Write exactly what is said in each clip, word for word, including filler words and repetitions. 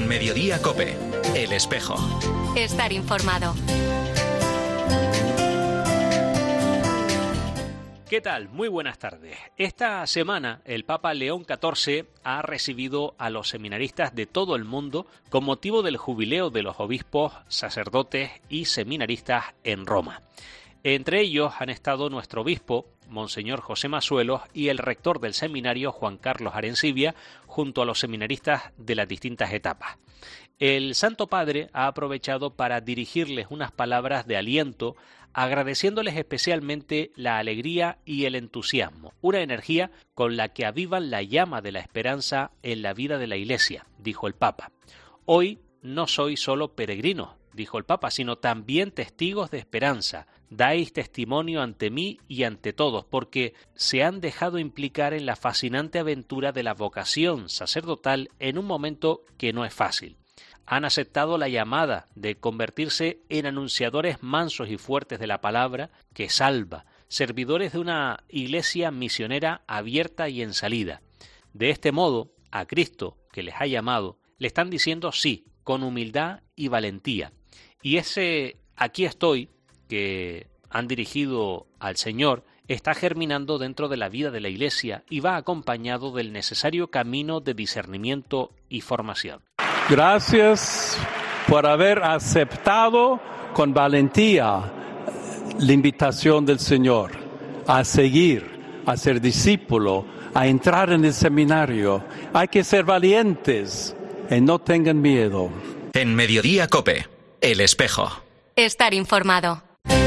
Mediodía COPE, El Espejo. Estar informado. ¿Qué tal? Muy buenas tardes. Esta semana el Papa León catorce ha recibido a los seminaristas de todo el mundo con motivo del jubileo de los obispos, sacerdotes y seminaristas en Roma. Entre ellos han estado nuestro obispo, Monseñor José Masuelos, y el rector del seminario, Juan Carlos Arencibia, junto a los seminaristas de las distintas etapas. El Santo Padre ha aprovechado para dirigirles unas palabras de aliento, agradeciéndoles especialmente la alegría y el entusiasmo, una energía con la que avivan la llama de la esperanza en la vida de la Iglesia, dijo el Papa. Hoy no sois solo peregrinos, dijo el Papa, sino también testigos de esperanza. Dais testimonio ante mí y ante todos, porque se han dejado implicar en la fascinante aventura de la vocación sacerdotal en un momento que no es fácil. Han aceptado la llamada de convertirse en anunciadores mansos y fuertes de la palabra que salva, servidores de una iglesia misionera abierta y en salida. De este modo, a Cristo, que les ha llamado, le están diciendo sí, con humildad y valentía. Y ese aquí estoy, que han dirigido al Señor, está germinando dentro de la vida de la Iglesia y va acompañado del necesario camino de discernimiento y formación. Gracias por haber aceptado con valentía la invitación del Señor a seguir, a ser discípulo, a entrar en el seminario. Hay que ser valientes y no tengan miedo. En Mediodía COPE, El Espejo. Estar informado.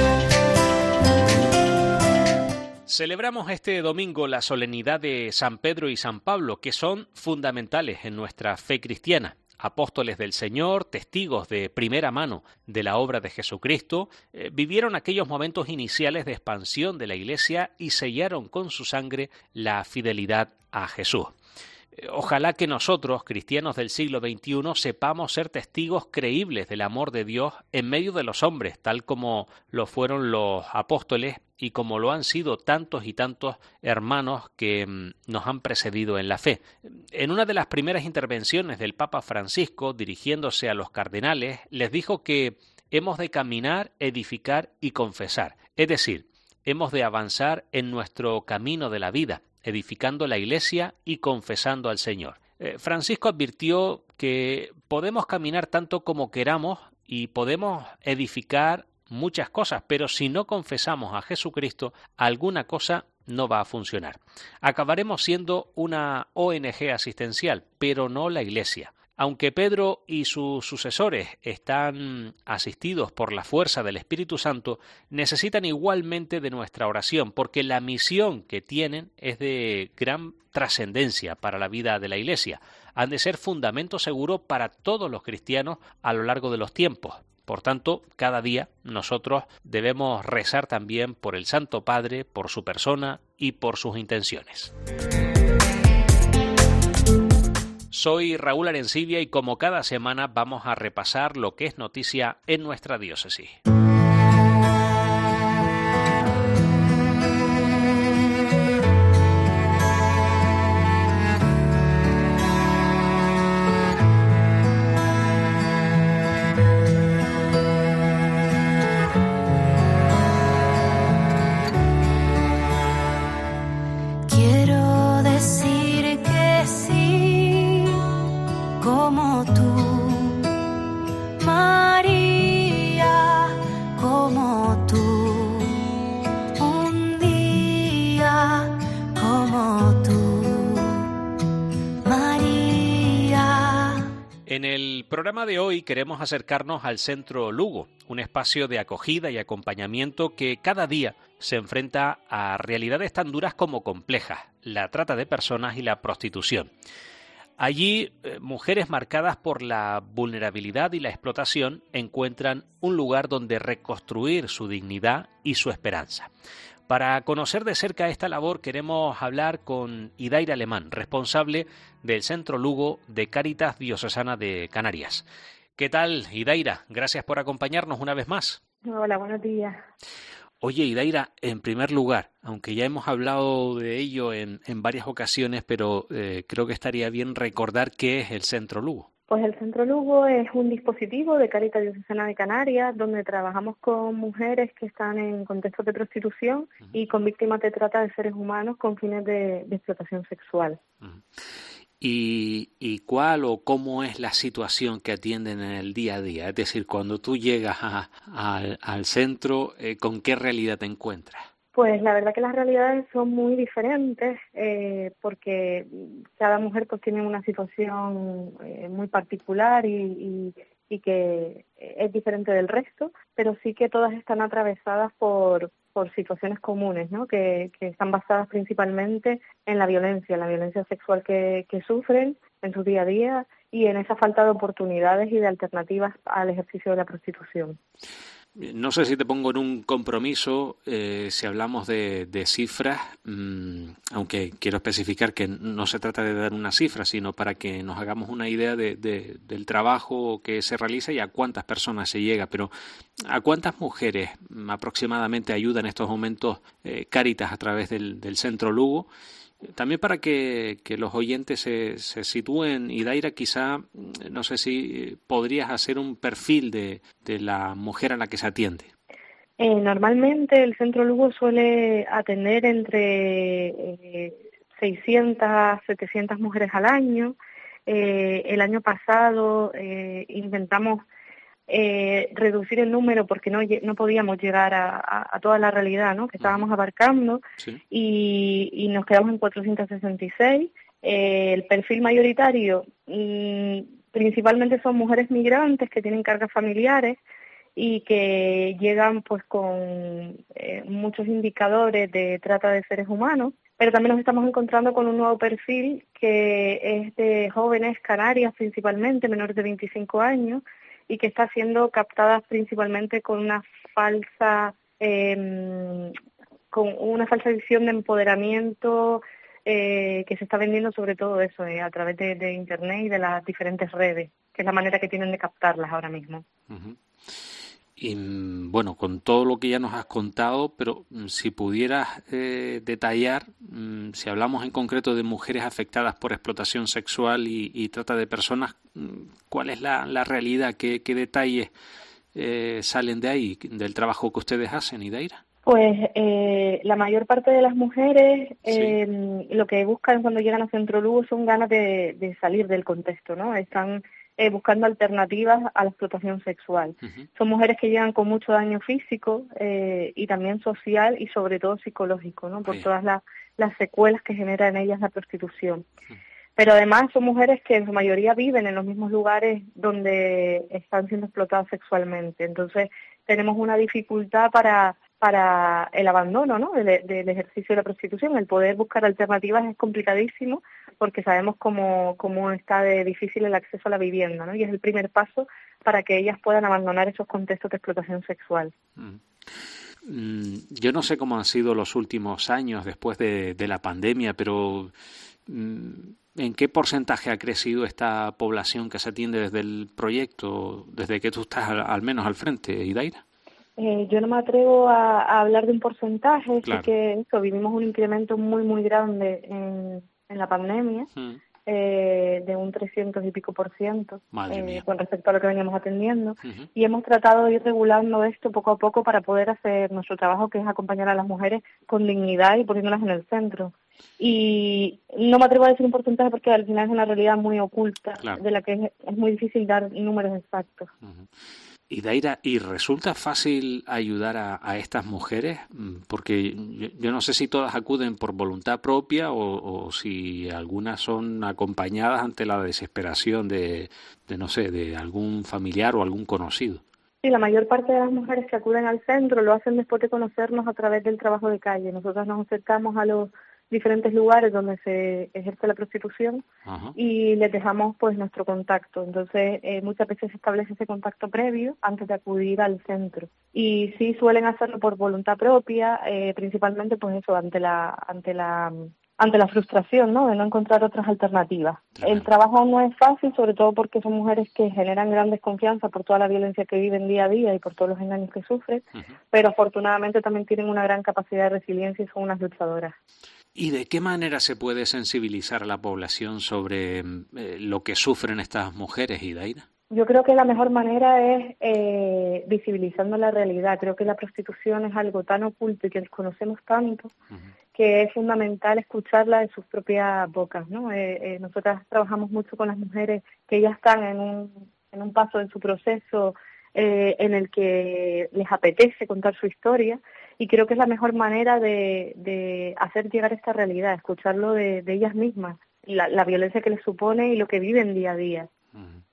Celebramos este domingo la solemnidad de San Pedro y San Pablo, que son fundamentales en nuestra fe cristiana. Apóstoles del Señor, testigos de primera mano de la obra de Jesucristo, eh, vivieron aquellos momentos iniciales de expansión de la Iglesia y sellaron con su sangre la fidelidad a Jesús. Ojalá que nosotros, cristianos del siglo veintiuno, sepamos ser testigos creíbles del amor de Dios en medio de los hombres, tal como lo fueron los apóstoles y como lo han sido tantos y tantos hermanos que mm, nos han precedido en la fe. En una de las primeras intervenciones del Papa Francisco, dirigiéndose a los cardenales, les dijo que hemos de caminar, edificar y confesar, es decir, hemos de avanzar en nuestro camino de la vida, edificando la Iglesia y confesando al Señor. Eh, Francisco advirtió que podemos caminar tanto como queramos y podemos edificar muchas cosas, pero si no confesamos a Jesucristo, alguna cosa no va a funcionar. Acabaremos siendo una O N G asistencial, pero no la Iglesia. Aunque Pedro y sus sucesores están asistidos por la fuerza del Espíritu Santo, necesitan igualmente de nuestra oración, porque la misión que tienen es de gran trascendencia para la vida de la Iglesia. Han de ser fundamento seguro para todos los cristianos a lo largo de los tiempos. Por tanto, cada día nosotros debemos rezar también por el Santo Padre, por su persona y por sus intenciones. Soy Raúl Arencibia y como cada semana vamos a repasar lo que es noticia en nuestra diócesis. En el programa de hoy queremos acercarnos al Centro Lugo, un espacio de acogida y acompañamiento que cada día se enfrenta a realidades tan duras como complejas, la trata de personas y la prostitución. Allí, eh, mujeres marcadas por la vulnerabilidad y la explotación encuentran un lugar donde reconstruir su dignidad y su esperanza. Para conocer de cerca esta labor queremos hablar con Idaira Alemán, responsable del Centro Lugo de Cáritas Diocesana de Canarias. ¿Qué tal, Idaira? Gracias por acompañarnos una vez más. Hola, buenos días. Oye, Idaira, en primer lugar, aunque ya hemos hablado de ello en, en varias ocasiones, pero eh, creo que estaría bien recordar qué es el Centro Lugo. Pues el Centro Lugo es un dispositivo de Cáritas Diocesana de Canarias donde trabajamos con mujeres que están en contextos de prostitución uh-huh. y con víctimas de trata de seres humanos con fines de, de explotación sexual. Uh-huh. ¿Y, ¿Y cuál o cómo es la situación que atienden en el día a día? Es decir, cuando tú llegas a, a, al centro, eh, ¿con qué realidad te encuentras? Pues la verdad que las realidades son muy diferentes eh, porque cada mujer pues tiene una situación eh, muy particular y, y, y que es diferente del resto, pero sí que todas están atravesadas por, por situaciones comunes, ¿no? Que, que están basadas principalmente en la violencia, en la violencia sexual que, que sufren en su día a día y en esa falta de oportunidades y de alternativas al ejercicio de la prostitución. No sé si te pongo en un compromiso eh, si hablamos de, de cifras, mmm, aunque quiero especificar que no se trata de dar una cifra, sino para que nos hagamos una idea de, de, del trabajo que se realiza y a cuántas personas se llega. Pero ¿a cuántas mujeres aproximadamente ayuda en estos momentos eh, Cáritas a través del, del Centro Lugo? También para que, que los oyentes se, se sitúen, y Daira, quizá, no sé si podrías hacer un perfil de, de la mujer a la que se atiende. Eh, normalmente el Centro Lugo suele atender entre eh, seiscientas, setecientas mujeres al año. Eh, el año pasado eh, intentamos Eh, reducir el número porque no no podíamos llegar a, a, a toda la realidad, ¿no? Que estábamos abarcando sí. y, y nos quedamos en cuatrocientas sesenta y seis. Eh, el perfil mayoritario mmm, principalmente son mujeres migrantes que tienen cargas familiares y que llegan pues con eh, muchos indicadores de trata de seres humanos, pero también nos estamos encontrando con un nuevo perfil que es de jóvenes canarias principalmente, menores de veinticinco años, y que está siendo captada principalmente con una falsa eh, con una falsa visión de empoderamiento eh, que se está vendiendo sobre todo eso eh, a través de, de internet y de las diferentes redes, que es la manera que tienen de captarlas ahora mismo. Uh-huh. Y bueno, con todo lo que ya nos has contado, pero si pudieras eh, detallar, si hablamos en concreto de mujeres afectadas por explotación sexual y, y trata de personas, ¿cuál es la, la realidad? ¿Qué, qué detalles eh, salen de ahí, del trabajo que ustedes hacen, Idaira? Pues eh, la mayor parte de las mujeres eh, sí. lo que buscan cuando llegan a Centro Lugo son ganas de, de salir del contexto, ¿no? Están Eh, buscando alternativas a la explotación sexual. Uh-huh. Son mujeres que llegan con mucho daño físico eh, y también social y sobre todo psicológico, ¿no? Por sí. todas las, las secuelas que genera en ellas la prostitución. Uh-huh. Pero además son mujeres que en su mayoría viven en los mismos lugares donde están siendo explotadas sexualmente. Entonces tenemos una dificultad para para el abandono, ¿no? del, del ejercicio de la prostitución. El poder buscar alternativas es complicadísimo porque sabemos cómo, cómo está de difícil el acceso a la vivienda, ¿no? Y es el primer paso para que ellas puedan abandonar esos contextos de explotación sexual. Mm. Yo no sé cómo han sido los últimos años después de, de la pandemia, pero ¿en qué porcentaje ha crecido esta población que se atiende desde el proyecto, desde que tú estás al, al menos al frente, Idaira? Eh, yo no me atrevo a, a hablar de un porcentaje, claro. Sí que eso, vivimos un incremento muy, muy grande en, en la pandemia, hmm. eh, de un trescientos y pico por ciento eh, con respecto a lo que veníamos atendiendo, uh-huh. y hemos tratado de ir regulando esto poco a poco para poder hacer nuestro trabajo, que es acompañar a las mujeres con dignidad y poniéndolas en el centro. Y no me atrevo a decir un porcentaje porque al final es una realidad muy oculta, claro. de la que es, es muy difícil dar números exactos. Uh-huh. Y Daira, ¿y resulta fácil ayudar a, a estas mujeres? Porque yo, yo no sé si todas acuden por voluntad propia o, o si algunas son acompañadas ante la desesperación de, de, no sé, de algún familiar o algún conocido. Sí, la mayor parte de las mujeres que acuden al centro lo hacen después de conocernos a través del trabajo de calle. Nosotras nos acercamos a los diferentes lugares donde se ejerce la prostitución, ajá, y les dejamos pues nuestro contacto. Entonces eh, muchas veces se establece ese contacto previo antes de acudir al centro, y sí suelen hacerlo por voluntad propia, eh, principalmente pues eso, ante la ante la ante la frustración, ¿no?, de no encontrar otras alternativas. Claro. El trabajo no es fácil, sobre todo porque son mujeres que generan gran desconfianza por toda la violencia que viven día a día y por todos los engaños que sufren, uh-huh, pero afortunadamente también tienen una gran capacidad de resiliencia y son unas luchadoras. ¿Y de qué manera se puede sensibilizar a la población sobre eh, lo que sufren estas mujeres, Idaira? Yo creo que la mejor manera es eh, visibilizando la realidad. Creo que la prostitución es algo tan oculto y que desconocemos tanto, uh-huh, que es fundamental escucharla de sus propias bocas, ¿no? Eh, eh, nosotras trabajamos mucho con las mujeres que ya están en un, en un paso de su proceso eh, en el que les apetece contar su historia, y creo que es la mejor manera de, de hacer llegar esta realidad, escucharlo de, de ellas mismas, la, la violencia que les supone y lo que viven día a día. Uh-huh.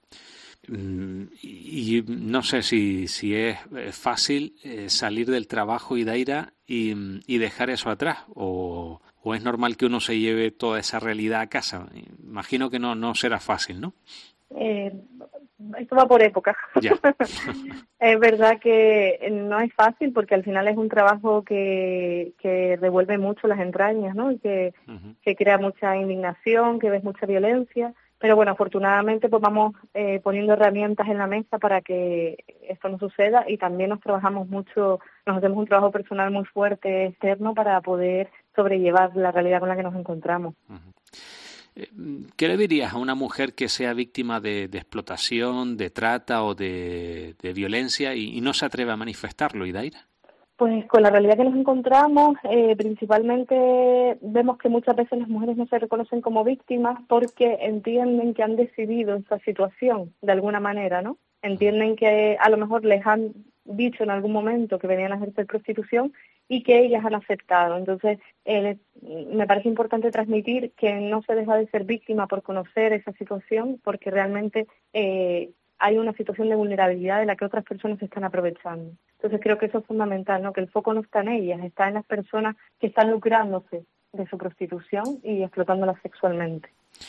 Y no sé si, si es fácil eh, salir del trabajo, Idaira, y, y dejar eso atrás, o, o es normal que uno se lleve toda esa realidad a casa. Imagino que no, no será fácil, ¿no? Eh, esto va por época. Ya. Es verdad que no es fácil porque al final es un trabajo que, que revuelve mucho las entrañas, ¿no? Y que, uh-huh, que crea mucha indignación, que ves mucha violencia. Pero bueno, afortunadamente pues vamos eh, poniendo herramientas en la mesa para que esto no suceda, y también nos trabajamos mucho, nos hacemos un trabajo personal muy fuerte externo para poder sobrellevar la realidad con la que nos encontramos. Uh-huh. ¿Qué le dirías a una mujer que sea víctima de, de explotación, de trata o de, de violencia y, y no se atreve a manifestarlo, Idaira? Pues con la realidad que nos encontramos, eh, principalmente vemos que muchas veces las mujeres no se reconocen como víctimas porque entienden que han decidido esa situación de alguna manera, ¿no? Entienden que a lo mejor les han dicho en algún momento que venían a ejercer prostitución y que ellas han aceptado. Entonces, eh, me parece importante transmitir que no se deja de ser víctima por conocer esa situación, porque realmente eh, hay una situación de vulnerabilidad de la que otras personas se están aprovechando. Entonces creo que eso es fundamental, ¿no? Que el foco no está en ellas, está en las personas que están lucrándose de su prostitución y explotándolas sexualmente.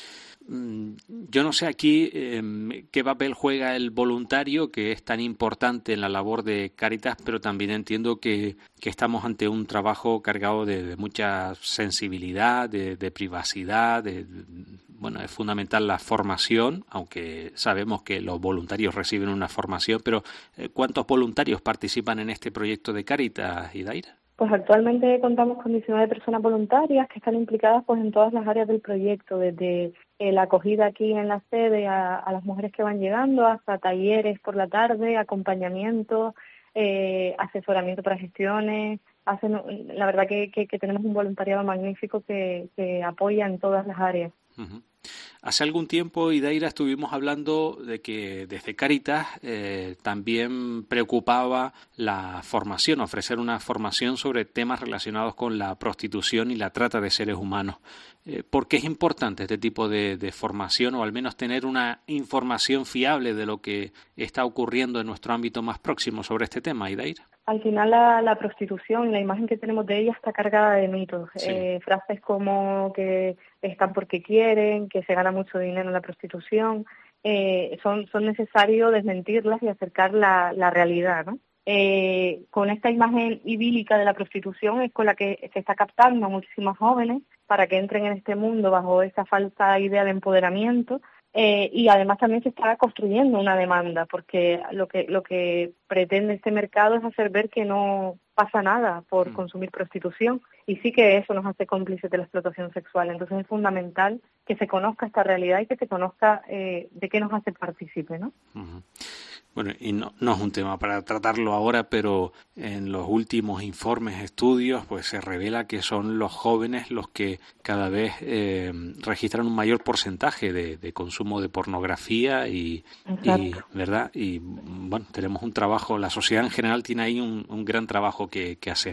Yo no sé aquí eh, qué papel juega el voluntario, que es tan importante en la labor de Cáritas, pero también entiendo que, que estamos ante un trabajo cargado de, de mucha sensibilidad, de, de privacidad, de, de, bueno, es fundamental la formación, aunque sabemos que los voluntarios reciben una formación, pero eh, ¿cuántos voluntarios participan en este proyecto de Cáritas, Idaira? Pues actualmente contamos con diecinueve personas voluntarias que están implicadas pues en todas las áreas del proyecto, desde eh, la acogida aquí en la sede a, a las mujeres que van llegando, hasta talleres por la tarde, acompañamiento, eh, asesoramiento para gestiones. Hacen, la verdad que, que, que tenemos un voluntariado magnífico que, que apoya en todas las áreas. Uh-huh. Hace algún tiempo, Idaira, estuvimos hablando de que desde Cáritas eh, también preocupaba la formación, ofrecer una formación sobre temas relacionados con la prostitución y la trata de seres humanos. Eh, ¿Por qué es importante este tipo de, de formación, o al menos tener una información fiable de lo que está ocurriendo en nuestro ámbito más próximo sobre este tema, Idaira? Al final la, la prostitución, la imagen que tenemos de ella está cargada de mitos. Sí. Eh, frases como que están porque quieren, que se gana mucho dinero en la prostitución, eh, son, son necesarios desmentirlas y acercar la, la realidad, ¿no? Eh, con esta imagen idílica de la prostitución es con la que se está captando a muchísimos jóvenes para que entren en este mundo bajo esa falsa idea de empoderamiento. Eh, y además también se está construyendo una demanda, porque lo que lo que pretende este mercado es hacer ver que no pasa nada por mm. consumir prostitución, y sí que eso nos hace cómplices de la explotación sexual. Entonces es fundamental que se conozca esta realidad y que se conozca eh, de qué nos hace partícipe, ¿no? Uh-huh. Bueno, y no, no es un tema para tratarlo ahora, pero en los últimos informes, estudios, pues se revela que son los jóvenes los que cada vez eh, registran un mayor porcentaje de, de consumo de pornografía y, y, ¿verdad? Y bueno, tenemos un trabajo, la sociedad en general tiene ahí un, un gran trabajo que, que hacer.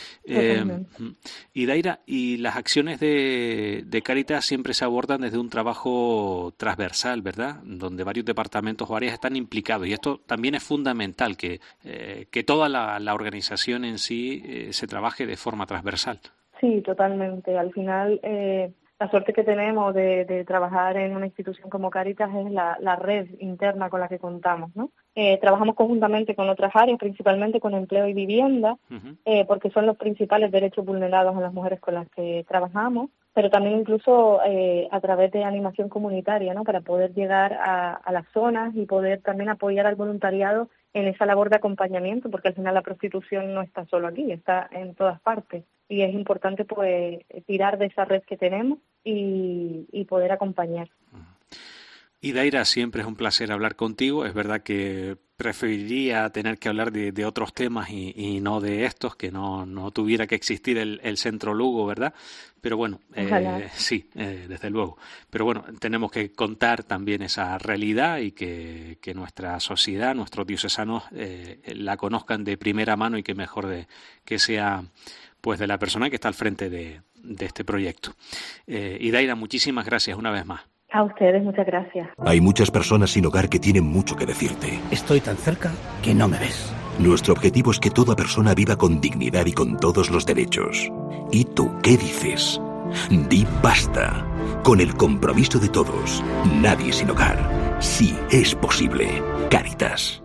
Eh, Idaira, y las acciones de, de Cáritas siempre se abordan desde un trabajo transversal, ¿verdad? Donde varios departamentos o áreas están implicados, y esto también es fundamental, que, eh, que toda la, la organización en sí eh, se trabaje de forma transversal. Sí, totalmente. Al final, eh, la suerte que tenemos de, de trabajar en una institución como Cáritas es la, la red interna con la que contamos, ¿no? Eh, trabajamos conjuntamente con otras áreas, principalmente con empleo y vivienda, uh-huh. eh, porque son los principales derechos vulnerados a las mujeres con las que trabajamos, pero también incluso eh, a través de animación comunitaria, ¿no? Para poder llegar a, a las zonas y poder también apoyar al voluntariado en esa labor de acompañamiento, porque al final la prostitución no está solo aquí, está en todas partes. Y es importante pues tirar de esa red que tenemos y, y poder acompañar. Y Daira, siempre es un placer hablar contigo. Es verdad que preferiría tener que hablar de, de otros temas y, y no de estos, que no, no tuviera que existir el, el Centro Lugo, ¿verdad? Pero bueno, eh, sí, eh, desde luego. Pero bueno, tenemos que contar también esa realidad y que, que nuestra sociedad, nuestros diocesanos eh, la conozcan de primera mano y que mejor de que sea pues de la persona que está al frente de, de este proyecto. Eh, y Daira, muchísimas gracias una vez más. A ustedes, muchas gracias. Hay muchas personas sin hogar que tienen mucho que decirte. Estoy tan cerca que no me ves. Nuestro objetivo es que toda persona viva con dignidad y con todos los derechos. ¿Y tú qué dices? Di basta. Con el compromiso de todos, nadie sin hogar. Sí es posible. Cáritas.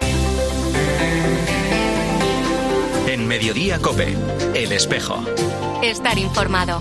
En Mediodía COPE, El Espejo. Estar informado.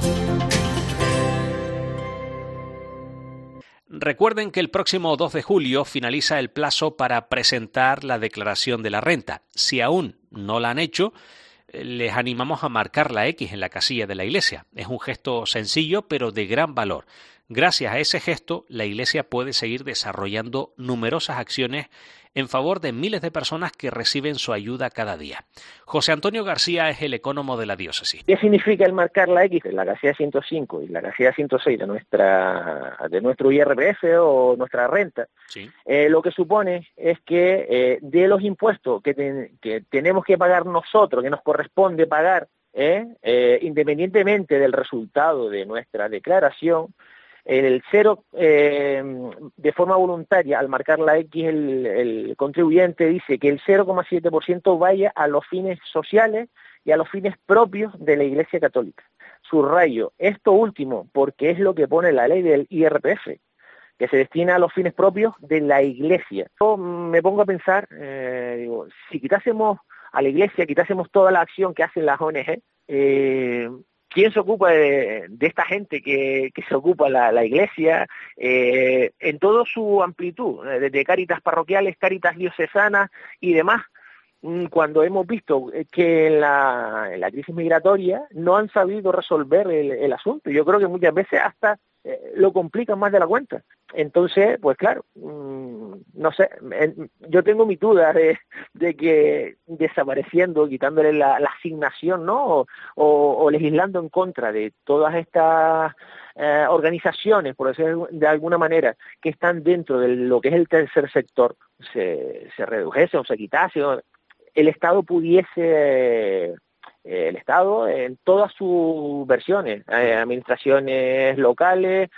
Recuerden que el próximo dos de julio finaliza el plazo para presentar la declaración de la renta. Si aún no la han hecho, les animamos a marcar la X en la casilla de la Iglesia. Es un gesto sencillo pero de gran valor. Gracias a ese gesto, la Iglesia puede seguir desarrollando numerosas acciones en favor de miles de personas que reciben su ayuda cada día. José Antonio García es el ecónomo de la diócesis. ¿Qué significa el marcar la X en la casilla ciento cinco y la casilla ciento seis de nuestra de nuestro I R P F o nuestra renta? Sí. Eh, lo que supone es que eh, de los impuestos que, te, que tenemos que pagar nosotros, que nos corresponde pagar, eh, eh, independientemente del resultado de nuestra declaración, el cero, eh, de forma voluntaria, al marcar la X, el, el contribuyente dice que el cero coma siete por ciento vaya a los fines sociales y a los fines propios de la Iglesia Católica. Subrayo esto último porque es lo que pone la ley del I R P F, que se destina a los fines propios de la Iglesia. Yo me pongo a pensar, eh, digo, si quitásemos a la Iglesia, quitásemos toda la acción que hacen las O N G, eh, ¿quién se ocupa de, de esta gente que, que se ocupa la, la Iglesia eh, en toda su amplitud, desde cáritas parroquiales, cáritas diocesanas y demás? Cuando hemos visto que en la, en la crisis migratoria no han sabido resolver el, el asunto. Yo creo que muchas veces hasta eh, lo complican más de la cuenta. Entonces, pues claro, mmm, no sé, en, yo tengo mi duda de, de que desapareciendo, quitándole la, la asignación, ¿no? O, o, o legislando en contra de todas estas eh, organizaciones, por decirlo de alguna manera, que están dentro de lo que es el tercer sector, se, se redujese o se quitase, o el Estado pudiese, eh, el Estado en todas sus versiones, eh, administraciones locales,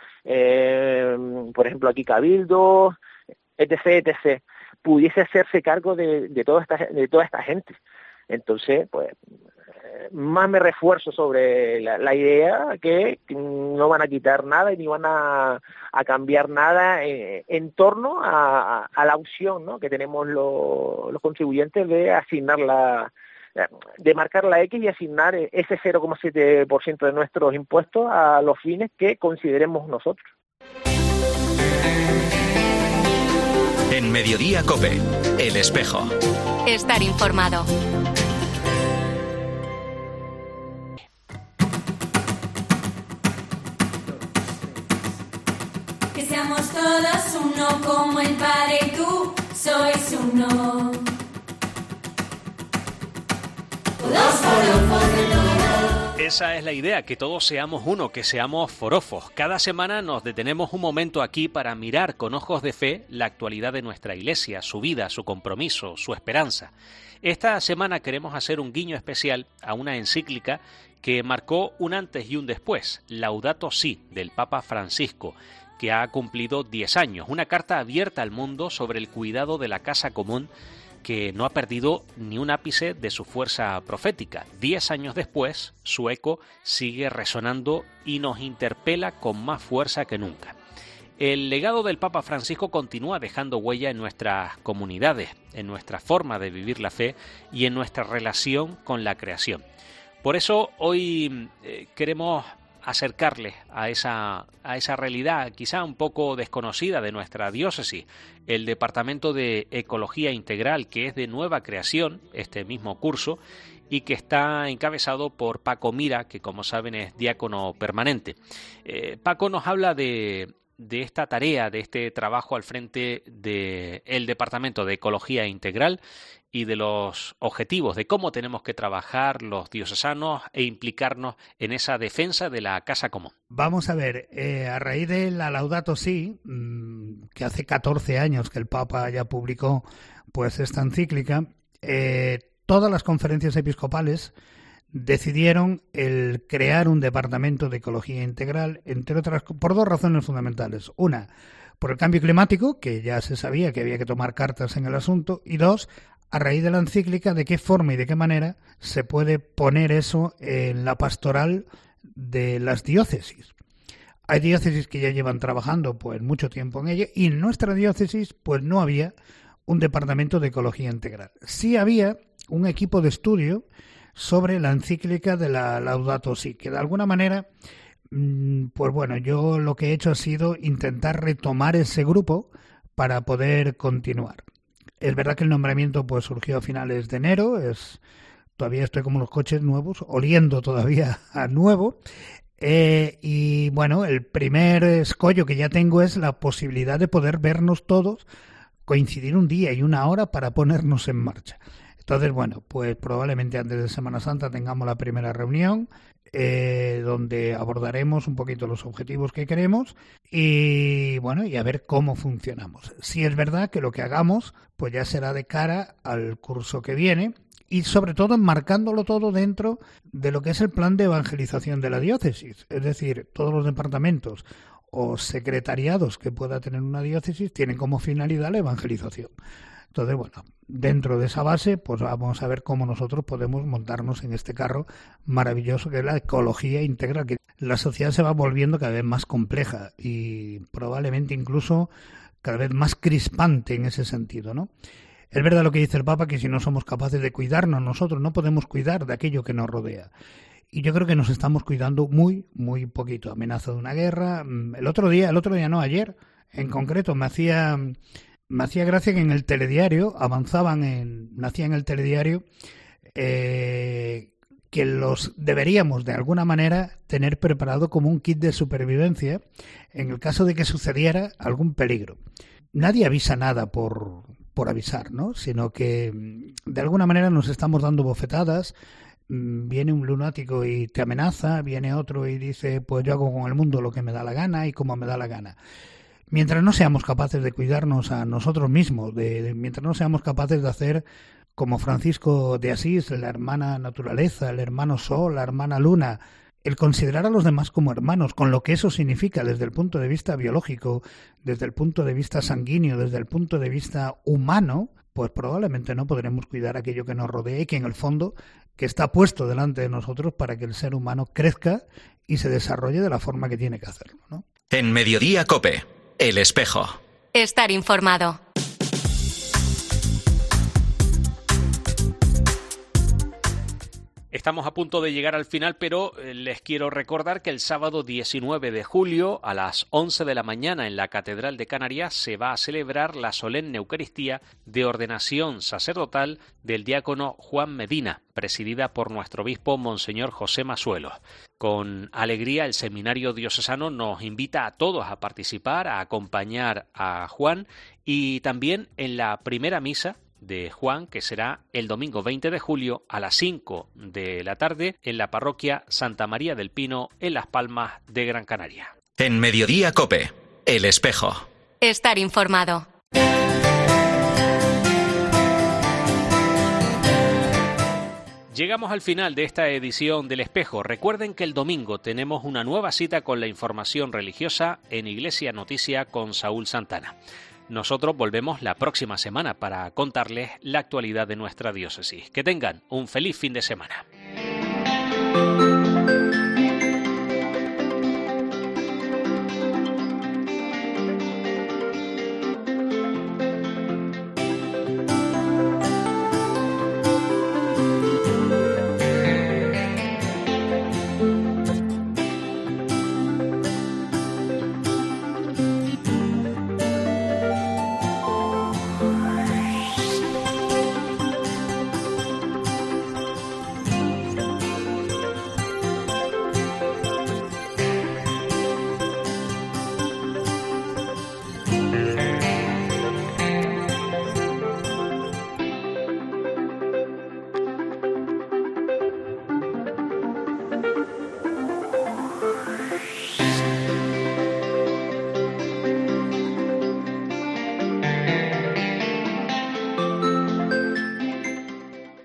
eh, por ejemplo aquí Cabildo, etc, etc, pudiese hacerse cargo de, de, toda esta, de toda esta gente. Entonces, pues, más me refuerzo sobre la, la idea que no van a quitar nada y ni van a, a cambiar nada en, en torno a, a la opción, ¿no?, que tenemos lo, los contribuyentes de asignar la, de marcar la X y asignar ese cero coma siete por ciento de nuestros impuestos a los fines que consideremos nosotros. En Mediodía COPE, El Espejo. Estar informado. Que seamos todos uno como el Padre y tú sois uno. Todos forofos de todo. Esa es la idea, que todos seamos uno, que seamos forofos. Cada semana nos detenemos un momento aquí para mirar con ojos de fe la actualidad de nuestra Iglesia, su vida, su compromiso, su esperanza. Esta semana queremos hacer un guiño especial a una encíclica que marcó un antes y un después, Laudato Si, del Papa Francisco, que ha cumplido diez años, una carta abierta al mundo sobre el cuidado de la casa común que no ha perdido ni un ápice de su fuerza profética. Diez años después, su eco sigue resonando y nos interpela con más fuerza que nunca. El legado del Papa Francisco continúa dejando huella en nuestras comunidades, en nuestra forma de vivir la fe y en nuestra relación con la creación. Por eso hoy eh, queremos acercarles a esa, a esa realidad quizá un poco desconocida de nuestra diócesis. El Departamento de Ecología Integral, que es de nueva creación, este mismo curso, y que está encabezado por Paco Mira, que como saben es diácono permanente. Eh, Paco nos habla de, de esta tarea, de este trabajo al frente del Departamento de Ecología Integral y de los objetivos, de cómo tenemos que trabajar los diocesanos e implicarnos en esa defensa de la casa común. Vamos a ver, eh, a raíz de la Laudato Si, mmm, que hace catorce años que el Papa ya publicó pues esta encíclica, eh, todas las conferencias episcopales decidieron el crear un departamento de ecología integral, entre otras, por dos razones fundamentales. Una, por el cambio climático, que ya se sabía que había que tomar cartas en el asunto, y dos, a raíz de la encíclica, de qué forma y de qué manera se puede poner eso en la pastoral de las diócesis. Hay diócesis que ya llevan trabajando pues mucho tiempo en ello, y en nuestra diócesis pues no había un departamento de ecología integral. Sí había un equipo de estudio sobre la encíclica de la Laudato Si, que de alguna manera, pues bueno, yo lo que he hecho ha sido intentar retomar ese grupo para poder continuar. Es verdad que el nombramiento pues surgió a finales de enero, es todavía estoy como los coches nuevos, oliendo todavía a nuevo, eh, y bueno, el primer escollo que ya tengo es la posibilidad de poder vernos todos, coincidir un día y una hora para ponernos en marcha. Entonces, bueno, pues probablemente antes de Semana Santa tengamos la primera reunión eh, donde abordaremos un poquito los objetivos que queremos y, bueno, y a ver cómo funcionamos. Si es verdad que lo que hagamos pues ya será de cara al curso que viene y sobre todo enmarcándolo todo dentro de lo que es el plan de evangelización de la diócesis. Es decir, todos los departamentos o secretariados que pueda tener una diócesis tienen como finalidad la evangelización. Entonces, bueno, dentro de esa base, pues vamos a ver cómo nosotros podemos montarnos en este carro maravilloso que es la ecología integral, que la sociedad se va volviendo cada vez más compleja y probablemente incluso cada vez más crispante en ese sentido, ¿no? Es verdad lo que dice el Papa, que si no somos capaces de cuidarnos nosotros, no podemos cuidar de aquello que nos rodea. Y yo creo que nos estamos cuidando muy, muy poquito. Amenaza de una guerra. El otro día, el otro día no, ayer, en concreto, me hacía... Me hacía gracia que en el telediario avanzaban en, nacía en el telediario eh, que los deberíamos de alguna manera tener preparado como un kit de supervivencia en el caso de que sucediera algún peligro. Nadie avisa nada por, por avisar, ¿no? Sino que de alguna manera nos estamos dando bofetadas. Viene un lunático y te amenaza, viene otro y dice pues yo hago con el mundo lo que me da la gana y como me da la gana. Mientras no seamos capaces de cuidarnos a nosotros mismos, de, de, mientras no seamos capaces de hacer como Francisco de Asís, la hermana naturaleza, el hermano sol, la hermana luna, el considerar a los demás como hermanos, con lo que eso significa desde el punto de vista biológico, desde el punto de vista sanguíneo, desde el punto de vista humano, pues probablemente no podremos cuidar aquello que nos rodea y que en el fondo que está puesto delante de nosotros para que el ser humano crezca y se desarrolle de la forma que tiene que hacerlo, ¿no? En Mediodía COPE. El espejo. Estar informado. Estamos a punto de llegar al final, pero les quiero recordar que el sábado diecinueve de julio a las once de la mañana en la Catedral de Canarias se va a celebrar la solemne Eucaristía de ordenación sacerdotal del diácono Juan Medina, presidida por nuestro obispo Monseñor José Masuelos. Con alegría el Seminario Diocesano nos invita a todos a participar, a acompañar a Juan y también en la primera misa de Juan, que será el domingo veinte de julio a las cinco de la tarde en la parroquia Santa María del Pino en Las Palmas de Gran Canaria. En Mediodía COPE, El espejo. Estar informado. Llegamos al final de esta edición del Espejo. Recuerden que el domingo tenemos una nueva cita con la información religiosa en Iglesia Noticia con Saúl Santana. Nosotros volvemos la próxima semana para contarles la actualidad de nuestra diócesis. Que tengan un feliz fin de semana.